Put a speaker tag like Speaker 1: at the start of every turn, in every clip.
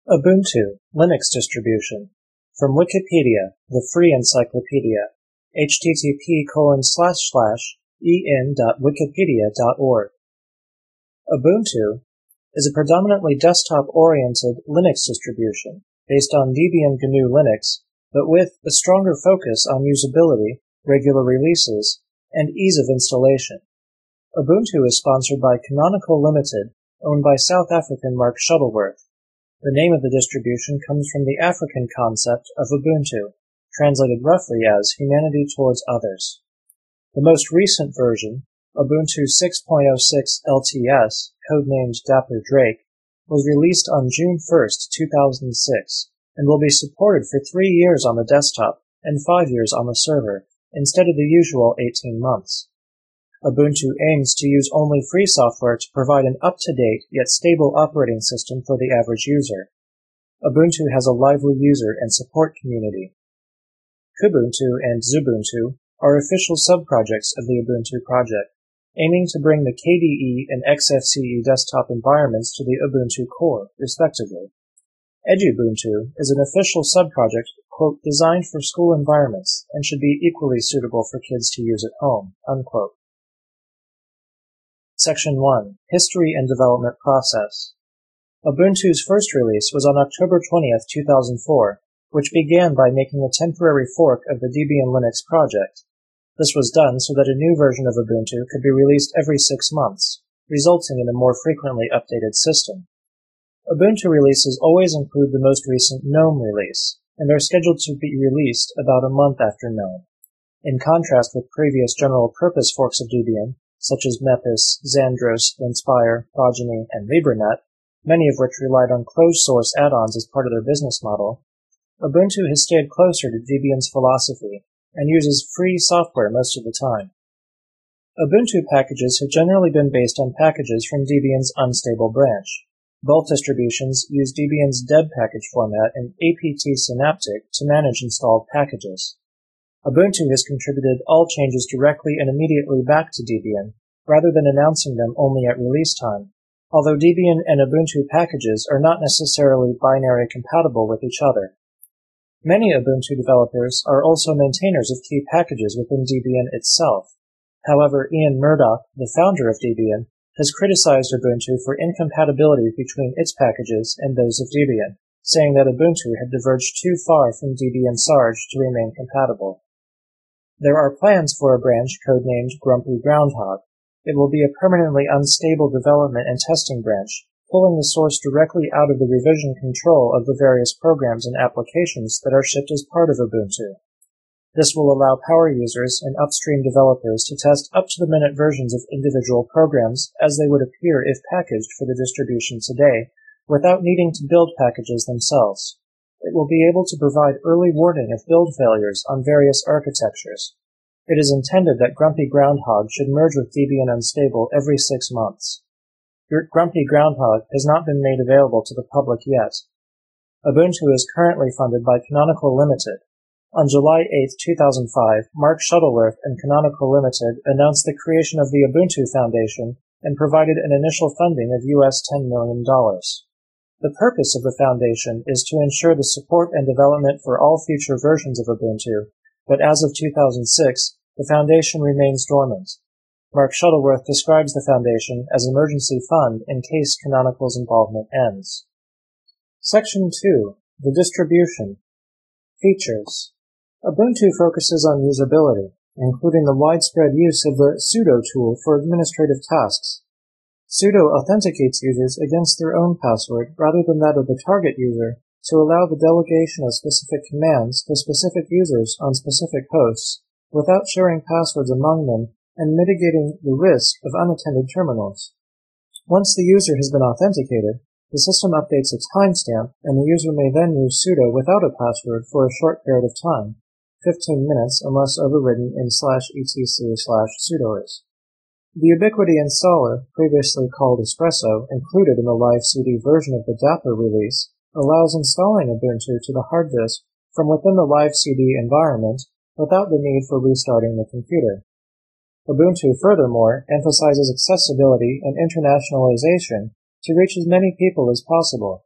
Speaker 1: Ubuntu, Linux distribution. From Wikipedia, the free encyclopedia. http://en.wikipedia.org. Ubuntu is a predominantly desktop-oriented Linux distribution based on Debian GNU Linux, but with a stronger focus on usability, regular releases, and ease of installation. Ubuntu is sponsored by Canonical Limited, owned by South African Mark Shuttleworth. The name of the distribution comes from the African concept of Ubuntu, translated roughly as humanity towards others. The most recent version, Ubuntu 6.06 LTS, codenamed Dapper Drake, was released on June 1, 2006, and will be supported for 3 years on the desktop and 5 years on the server, instead of the usual 18 months. Ubuntu aims to use only free software to provide an up-to-date yet stable operating system for the average user. Ubuntu has a lively user and support community. Kubuntu and Xubuntu are official subprojects of the Ubuntu project, aiming to bring the KDE and XFCE desktop environments to the Ubuntu core, respectively. Edubuntu is an official subproject, quote, designed for school environments and should be equally suitable for kids to use at home, unquote. Section 1. History and Development Process. Ubuntu's first release was on October 20, 2004, which began by making a temporary fork of the Debian Linux project. This was done so that a new version of Ubuntu could be released every 6 months, resulting in a more frequently updated system. Ubuntu releases always include the most recent GNOME release, and are scheduled to be released about a month after GNOME. In contrast with previous general-purpose forks of Debian, such as Mepis, Xandros, Linspire, Progeny, and LibreNet, many of which relied on closed-source add-ons as part of their business model, Ubuntu has stayed closer to Debian's philosophy and uses free software most of the time. Ubuntu packages have generally been based on packages from Debian's unstable branch. Both distributions use Debian's deb package format and apt synaptic to manage installed packages. Ubuntu has contributed all changes directly and immediately back to Debian, rather than announcing them only at release time, although Debian and Ubuntu packages are not necessarily binary compatible with each other. Many Ubuntu developers are also maintainers of key packages within Debian itself. However, Ian Murdoch, the founder of Debian, has criticized Ubuntu for incompatibility between its packages and those of Debian, saying that Ubuntu had diverged too far from Debian Sarge to remain compatible. There are plans for a branch codenamed Grumpy Groundhog. It will be a permanently unstable development and testing branch, pulling the source directly out of the revision control of the various programs and applications that are shipped as part of Ubuntu. This will allow power users and upstream developers to test up-to-the-minute versions of individual programs as they would appear if packaged for the distribution today, without needing to build packages themselves. It will be able to provide early warning of build failures on various architectures. It is intended that Grumpy Groundhog should merge with Debian Unstable every 6 months. Grumpy Groundhog has not been made available to the public yet. Ubuntu is currently funded by Canonical Limited. On July 8, 2005, Mark Shuttleworth and Canonical Limited announced the creation of the Ubuntu Foundation and provided an initial funding of US $10 million. The purpose of the foundation is to ensure the support and development for all future versions of Ubuntu, but as of 2006, the foundation remains dormant. Mark Shuttleworth describes the foundation as an emergency fund in case Canonical's involvement ends. Section 2. The Distribution. Features. Ubuntu focuses on usability, including the widespread use of the sudo tool for administrative tasks. Sudo authenticates users against their own password rather than that of the target user to allow the delegation of specific commands to specific users on specific hosts without sharing passwords among them and mitigating the risk of unattended terminals. Once the user has been authenticated, the system updates a timestamp and the user may then use sudo without a password for a short period of time, 15 minutes unless overridden in /etc/sudoers. The Ubiquiti installer, previously called Espresso, included in the Live CD version of the Dapper release, allows installing Ubuntu to the hard disk from within the Live CD environment without the need for restarting the computer. Ubuntu, furthermore, emphasizes accessibility and internationalization to reach as many people as possible.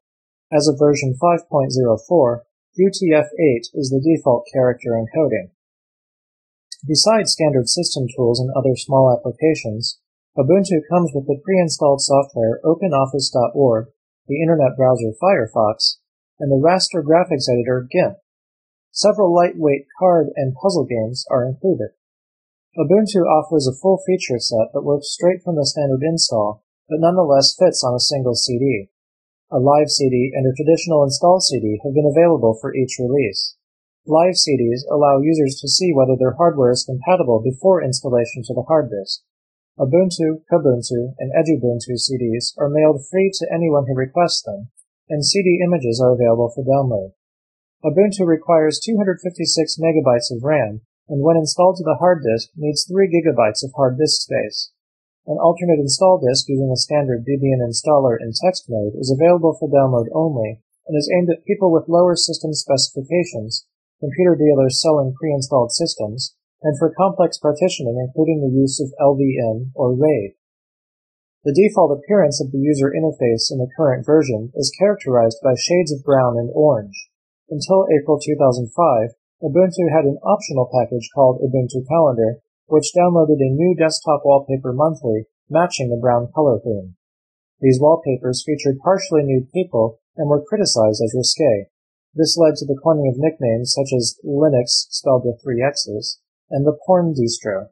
Speaker 1: As of version 5.04, UTF-8 is the default character encoding. Besides standard system tools and other small applications, Ubuntu comes with the pre-installed software OpenOffice.org, the internet browser Firefox, and the raster graphics editor GIMP. Several lightweight card and puzzle games are included. Ubuntu offers a full feature set that works straight from the standard install, but nonetheless fits on a single CD. A live CD and a traditional install CD have been available for each release. Live CDs allow users to see whether their hardware is compatible before installation to the hard disk. Ubuntu, Kubuntu, and Edubuntu CDs are mailed free to anyone who requests them, and CD images are available for download. Ubuntu requires 256 megabytes of RAM, and when installed to the hard disk, needs 3 gigabytes of hard disk space. An alternate install disk using a standard Debian installer in text mode is available for download only, and is aimed at people with lower system specifications, computer dealers selling pre-installed systems, and for complex partitioning including the use of LVM or RAID. The default appearance of the user interface in the current version is characterized by shades of brown and orange. Until April 2005, Ubuntu had an optional package called Ubuntu Calendar, which downloaded a new desktop wallpaper monthly, matching the brown color theme. These wallpapers featured partially nude people and were criticized as risque. This led to the coining of nicknames such as Linux, spelled with 3 X's, and the Porn Distro.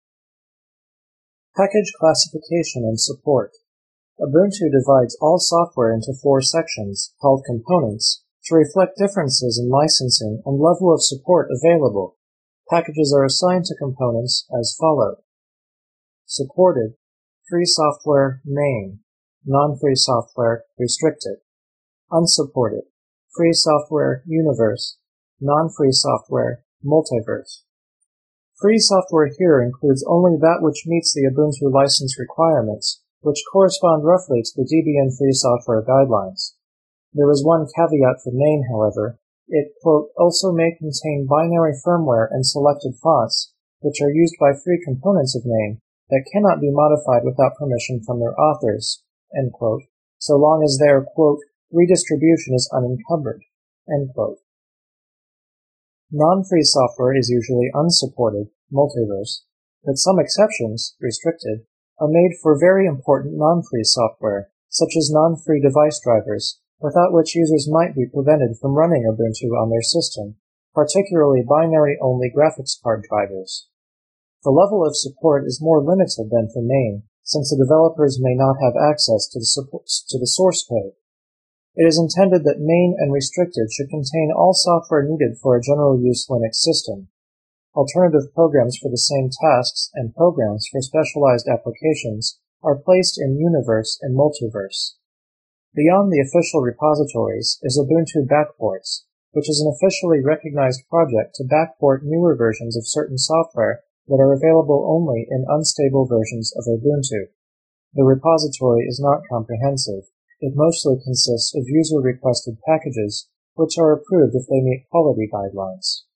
Speaker 1: Package classification and support. Ubuntu divides all software into 4 sections, called components, to reflect differences in licensing and level of support available. Packages are assigned to components as follows. Supported: free software main, non-free software restricted. Unsupported: free software universe, non-free software multiverse. Free software here includes only that which meets the Ubuntu license requirements, which correspond roughly to the Debian Free Software Guidelines. There is one caveat for main, however. It, quote, also may contain binary firmware and selected fonts, which are used by free components of main, that cannot be modified without permission from their authors, end quote, so long as their, quote, redistribution is unencumbered, end quote. Non-free software is usually unsupported, multiverse, but some exceptions, restricted, are made for very important non-free software, such as non-free device drivers, without which users might be prevented from running Ubuntu on their system, particularly binary-only graphics card drivers. The level of support is more limited than for main, since the developers may not have access to the source code. It is intended that main and restricted should contain all software needed for a general-use Linux system. Alternative programs for the same tasks and programs for specialized applications are placed in Universe and Multiverse. Beyond the official repositories is Ubuntu Backports, which is an officially recognized project to backport newer versions of certain software that are available only in unstable versions of Ubuntu. The repository is not comprehensive. It mostly consists of user-requested packages, which are approved if they meet quality guidelines.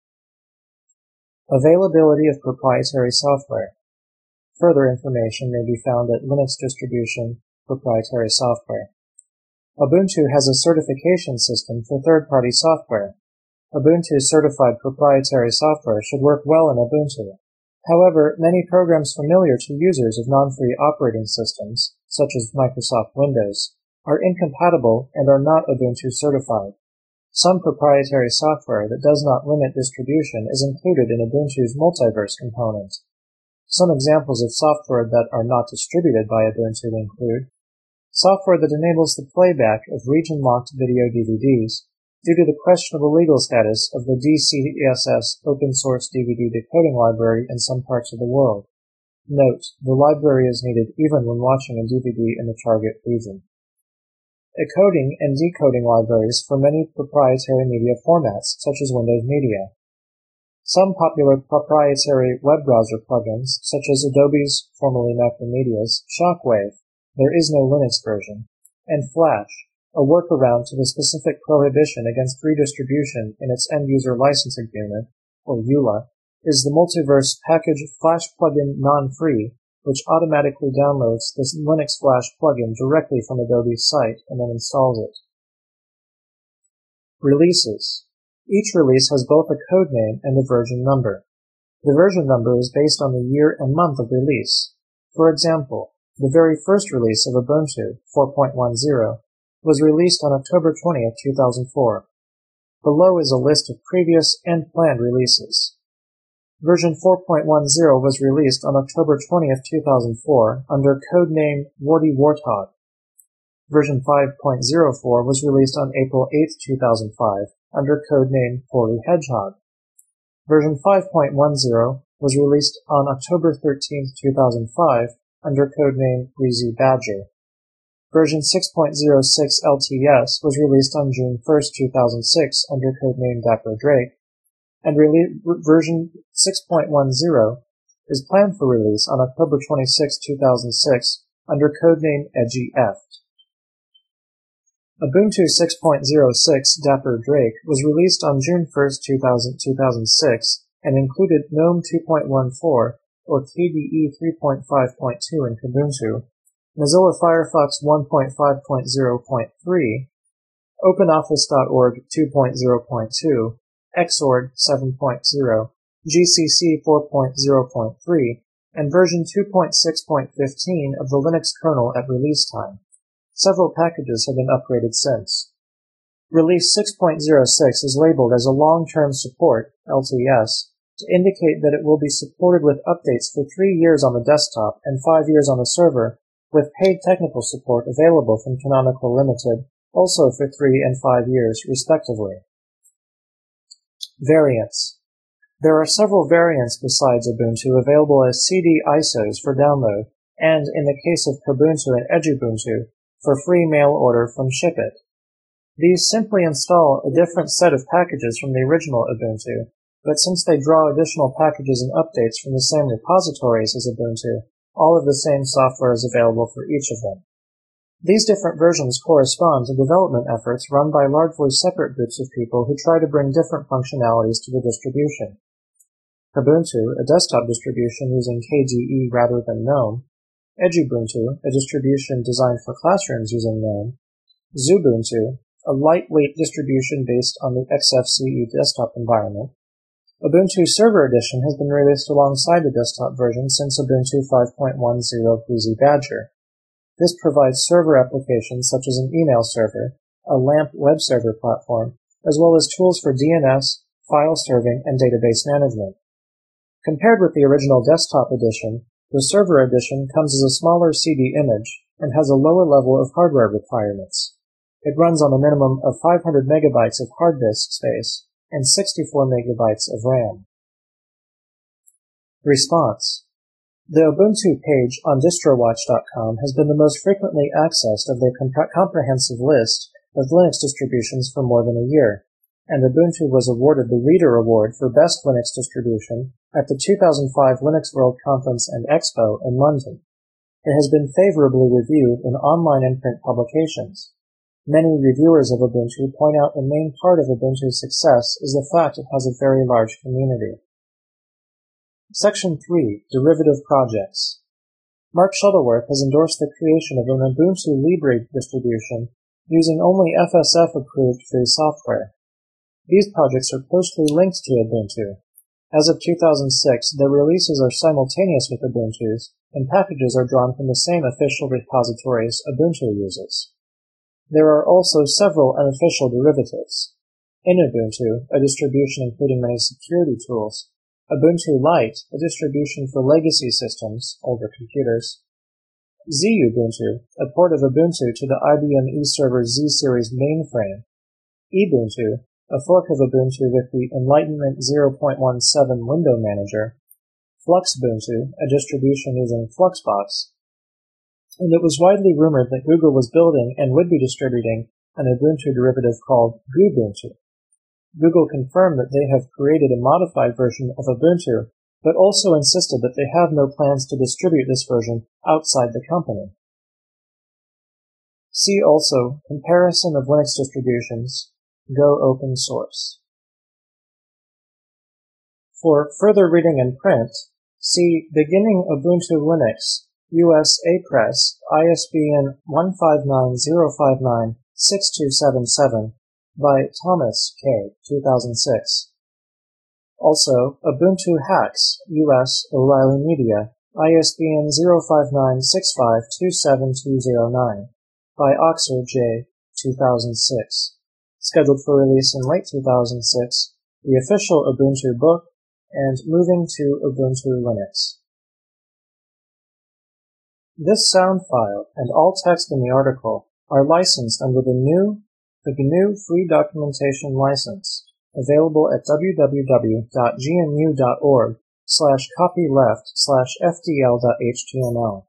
Speaker 1: Availability of proprietary software. Further information may be found at Linux Distribution Proprietary Software. Ubuntu has a certification system for third-party software. Ubuntu certified proprietary software should work well in Ubuntu. However, many programs familiar to users of non-free operating systems, such as Microsoft Windows, are incompatible and are not Ubuntu certified. Some proprietary software that does not limit distribution is included in Ubuntu's Multiverse component. Some examples of software that are not distributed by Ubuntu include software that enables the playback of region-locked video DVDs due to the questionable legal status of the DCSS open-source DVD decoding library in some parts of the world. Note, the library is needed even when watching a DVD in the target region. Encoding and decoding libraries for many proprietary media formats, such as Windows Media. Some popular proprietary web browser plugins, such as Adobe's, formerly Macromedia's, Shockwave, there is no Linux version, and Flash, a workaround to the specific prohibition against redistribution in its end-user license agreement, or EULA, is the Multiverse package Flash plugin non-free, which automatically downloads this Linux Flash plugin directly from Adobe's site and then installs it. Releases. Each release has both a code name and a version number. The version number is based on the year and month of release. For example, the very first release of Ubuntu 4.10 was released on October 20th, 2004. Below is a list of previous and planned releases. Version 4.10 was released on October 20th, 2004 under code name Warty Warthog. Version 5.04 was released on April 8th, 2005 under code name Hoary Hedgehog. Version 5.10 was released on October 13th, 2005 under code name Breezy Badger. Version 6.06 LTS was released on June 1st, 2006 under codename Dapper Drake, and version 6.10 is planned for release on October 26, 2006 under codename Edgy Eft. Ubuntu 6.06 Dapper Drake was released on June 1st, 2006 and included GNOME 2.14 or KDE 3.5.2 in Kubuntu, Mozilla Firefox 1.5.0.3, OpenOffice.org 2.0.2, Xorg 7.0, GCC 4.0.3, and version 2.6.15 of the Linux kernel at release time. Several packages have been upgraded since. Release 6.06 is labeled as a long-term support, LTS, to indicate that it will be supported with updates for 3 years on the desktop and 5 years on the server, with paid technical support available from Canonical Limited, also for 3 and 5 years, respectively. Variants. There are several variants besides Ubuntu available as CD ISOs for download, and, in the case of Kubuntu and Edubuntu, for free mail order from Shipit. These simply install a different set of packages from the original Ubuntu, but since they draw additional packages and updates from the same repositories as Ubuntu, all of the same software is available for each of them. These different versions correspond to development efforts run by largely separate groups of people who try to bring different functionalities to the distribution. Kubuntu, a desktop distribution using KDE rather than GNOME, Edubuntu, a distribution designed for classrooms using GNOME, Xubuntu, a lightweight distribution based on the XFCE desktop environment. Ubuntu Server Edition has been released alongside the desktop version since Ubuntu 5.10 Breezy Badger. This provides server applications such as an email server, a LAMP web server platform, as well as tools for DNS, file serving, and database management. Compared with the original desktop edition, the Server Edition comes as a smaller CD image and has a lower level of hardware requirements. It runs on a minimum of 500 megabytes of hard disk space and 64 megabytes of RAM. Response. The Ubuntu page on distrowatch.com has been the most frequently accessed of their comprehensive list of Linux distributions for more than a year, and Ubuntu was awarded the Reader Award for Best Linux Distribution at the 2005 Linux World Conference and Expo in London. It has been favorably reviewed in online and print publications. Many reviewers of Ubuntu point out the main part of Ubuntu's success is the fact it has a very large community. Section 3. Derivative Projects. Mark Shuttleworth has endorsed the creation of an Ubuntu Libre distribution using only FSF-approved free software. These projects are closely linked to Ubuntu. As of 2006, their releases are simultaneous with Ubuntu's, and packages are drawn from the same official repositories Ubuntu uses. There are also several unofficial derivatives. In Ubuntu, a distribution including many security tools, Ubuntu Lite, a distribution for legacy systems, older computers, Xubuntu, a port of Ubuntu to the IBM eServer Z-Series mainframe, Ebuntu, a fork of Ubuntu with the Enlightenment 0.17 window manager, Fluxbuntu, a distribution using Fluxbox, and it was widely rumored that Google was building and would be distributing an Ubuntu derivative called Gubuntu. Google confirmed that they have created a modified version of Ubuntu, but also insisted that they have no plans to distribute this version outside the company. See also Comparison of Linux Distributions, Go Open Source. For further reading and print, see Beginning Ubuntu Linux, USA Press, ISBN 159-059-6277, by Thomas K. 2006. Also, Ubuntu Hacks, US, O'Reilly Media, ISBN 05965272209, by Oxer J. 2006. Scheduled for release in late 2006, the official Ubuntu book, and moving to Ubuntu Linux. This sound file and all text in the article are licensed under the GNU Free Documentation License, available at www.gnu.org/copyleft/fdl.html.